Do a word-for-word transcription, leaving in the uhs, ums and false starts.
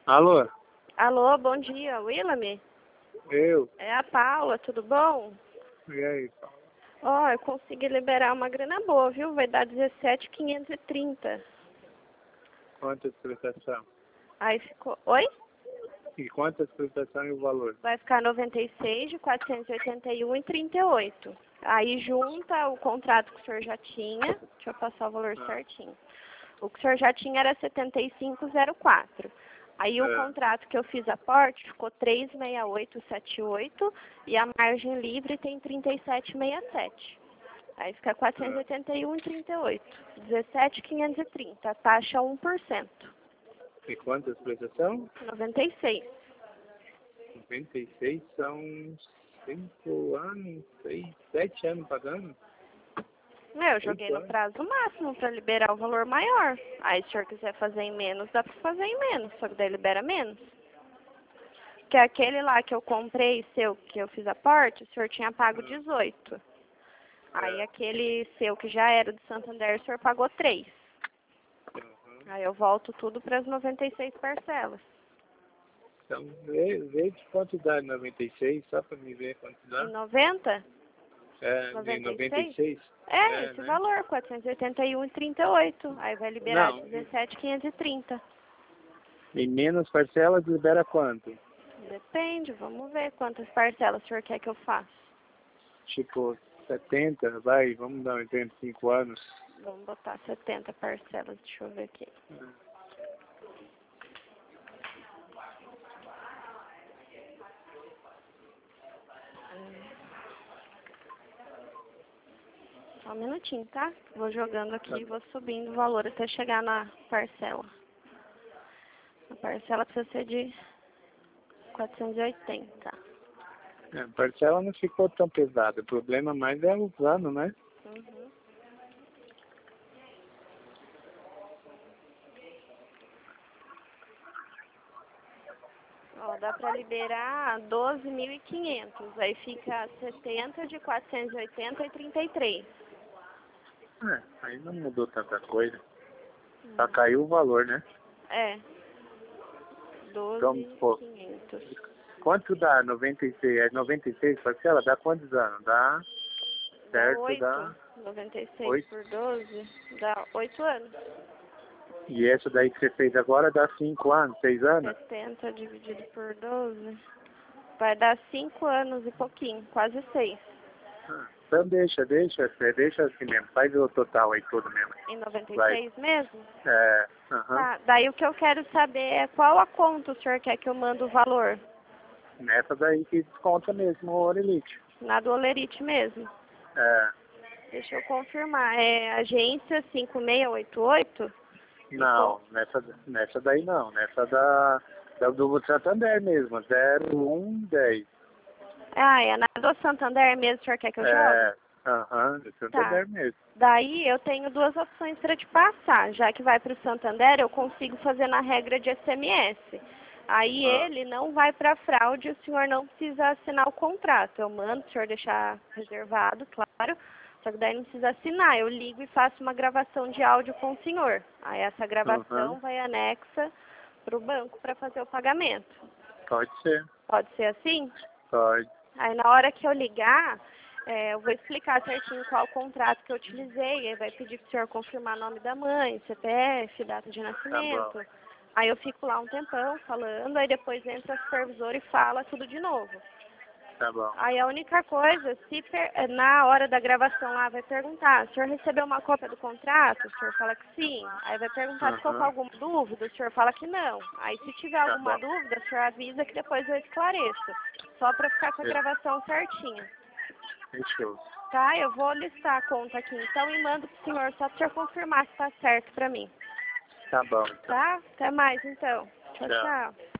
Alô? Alô, bom dia, Willam? Eu? É a Paula, tudo bom? E aí, Paulo? Ó, eu consegui liberar uma grana boa, viu? Vai dar dezessete mil quinhentos e trinta. Quantas prestação? Aí ficou... Oi? E quantas prestação e o valor? Vai ficar noventa e seis de quatrocentos e oitenta e um e trinta e oito. Aí junta o contrato que o senhor já tinha. Deixa eu passar o valor Ah. certinho. O que o senhor já tinha era setenta e cinco zero quatro. Aí o É. contrato que eu fiz aporte ficou três mil seiscentos e setenta e oito e a margem livre tem trinta e sete vírgula sessenta e sete. Aí fica quatrocentos e oitenta e um vírgula trinta e oito. dezessete mil quinhentos e trinta. A taxa um por cento. E quantas prestação? noventa e seis. noventa e seis são cinco anos, seis, sete anos pagando? Eu joguei Oito no anos. prazo máximo para liberar o valor maior. Aí se o senhor quiser fazer em menos, dá para fazer em menos, só que daí libera menos. Porque aquele lá que eu comprei, seu, que eu fiz aporte, o senhor tinha pago dezoito. Aí É. aquele seu que já era do Santander, o senhor pagou três. Uhum. Aí eu volto tudo para as noventa e seis parcelas. Então, vê, vê de quanto dá em noventa e seis, só para me ver quanto dá. Em noventa? É, em noventa e noventa e seis? seis? É, É, esse né? valor, quatrocentos e oitenta e um vírgula trinta e oito. Aí vai liberar Não. dezessete mil quinhentos e trinta. Em menos parcelas libera quanto? Depende, vamos ver quantas parcelas o senhor quer que eu faça. Tipo, setenta, vai, vamos dar oitenta e cinco anos. Vamos botar setenta parcelas, deixa eu ver aqui. Só um minutinho, tá? Vou jogando aqui e vou subindo o valor até chegar na parcela. A parcela precisa ser de quatrocentos e oitenta. É, a parcela não ficou tão pesada. O problema mais é os anos, né? Uhum. Ó, dá pra liberar doze mil e quinhentos. Aí fica setenta de quatrocentos e oitenta e trinta e três. É, aí não mudou tanta coisa. Só caiu o valor, né? É. Então, doze mil e pô, quinhentos. quanto dá noventa e seis? É noventa e seis parcela? Dá quantos anos? Dá, Dá certo, dá oito. noventa e seis oito. por doze. Dá oito anos. E essa daí que você fez agora dá cinco anos, seis anos? setenta dividido por doze. Vai dar cinco anos e pouquinho. Quase seis. Ah, então deixa, deixa, você deixa assim mesmo. Faz o total aí todo mesmo. Em noventa e Vai. seis mesmo? É, aham. Tá. Daí o que eu quero saber é qual a conta o senhor quer que eu mando o valor? Nessa daí que desconta mesmo o Orelite. Na do Olerite mesmo. É. Deixa eu confirmar. É agência cinco seis oito oito? Não, nessa, nessa daí não. Nessa da, da do Santander mesmo, zero um dez. Ah, é na do Santander mesmo o senhor quer que eu jogue? É, aham, do Santander Tá. mesmo. Daí eu tenho duas opções para te passar. Já que vai para o Santander, eu consigo fazer na regra de S M S. Aí Ah, ele não vai para fraude, o senhor não precisa assinar o contrato. Eu mando o senhor deixar reservado, claro. Só que daí não precisa assinar. Eu ligo e faço uma gravação de áudio com o senhor. Aí essa gravação aham, vai anexa para o banco para fazer o pagamento. pode ser, Pode ser assim? pode. Aí na hora que eu ligar, é, eu vou explicar certinho qual o contrato que eu utilizei. Aí vai pedir para o senhor confirmar nome da mãe, C P F, data de Tá bom, nascimento. Aí eu fico lá um tempão falando, aí depois entra a supervisora e fala tudo de novo. tá bom. Aí a única coisa, se per- na hora da gravação lá vai perguntar, o senhor recebeu uma cópia do contrato? O senhor fala que sim. Aí vai perguntar se ficou com Aham, alguma dúvida, o senhor fala que não. Aí se tiver tá alguma bom. dúvida, o senhor avisa que depois eu esclareço. Só para ficar com a gravação certinha. Fechou. Tá? Eu vou listar a conta aqui então e mando pro senhor, só para o senhor confirmar se tá certo para mim. Tá bom, então. Tá? Até mais então. Tchau, Tchau. tchau.